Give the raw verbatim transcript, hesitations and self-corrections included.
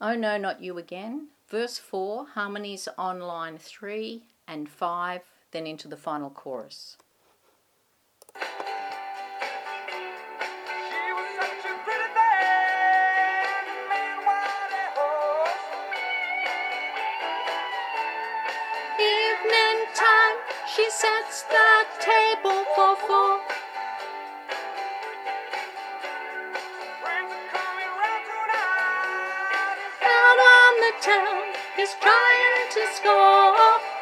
Oh No, Not You Again. Verse four, harmonies on line three and five, then into the final chorus. Evening time, she sets the table for four. Out on the town, he's trying to score.